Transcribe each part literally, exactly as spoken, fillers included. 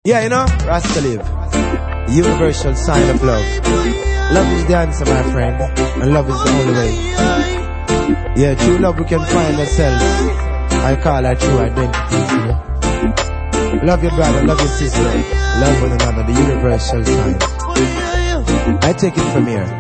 Yeah, you know, Rasta live. The universal sign of love. Love is the answer, my friend. And love is the only way. Yeah, true love we can find ourselves. I call her true identity. You know? Love your brother, love your sister. Love one another, the universal sign. I take it from here.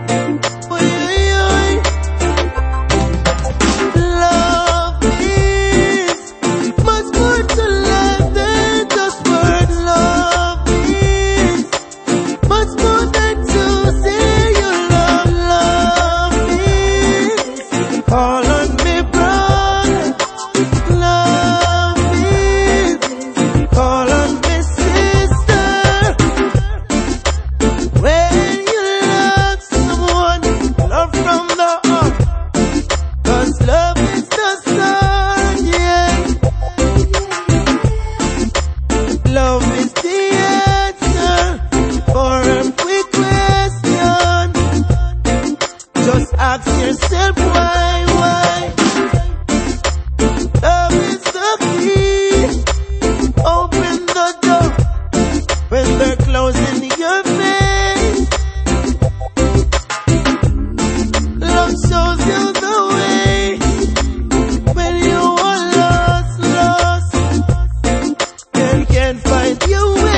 Ask yourself why, why? Love is the key. Open the door when they're closing your face. Love shows you the way when you are lost, lost, and can't find your way.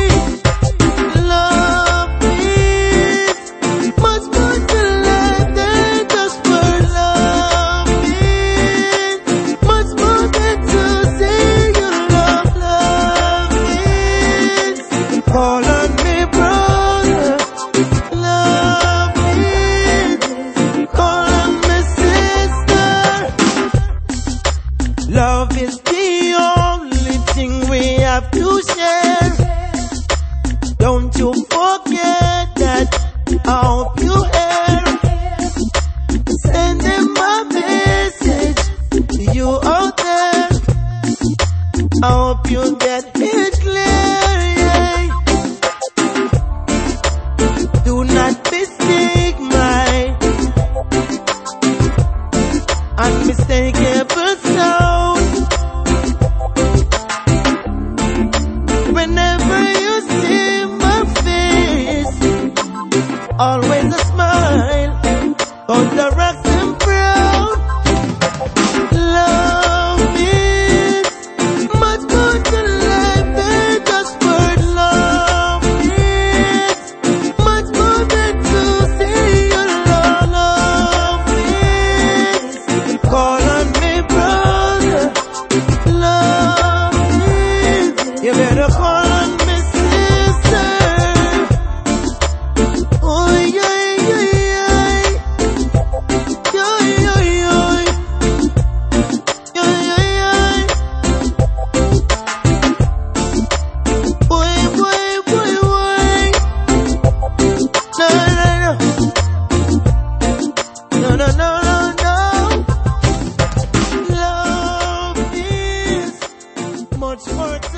Call on me, brother. Love is. Call on me, sister. Love is the only thing we have to share. Don't you forget that. I hope you hear. Sending my message to you out there. I hope you get it clear. Do not mistake my unmistakable sound. Whenever you see my face, always a smile on the rocks and brown. Love is much more to life than just word. Love is much more than to say your love. Love is. Call on me, brother. Love is. You better call on me, sister. Oh, yeah, yeah, yeah. Yeah, yeah, yeah. Yeah, yeah, yeah. Boy, boy, boy, boy. No, no, no. No, no, no, no, no. Love is much more.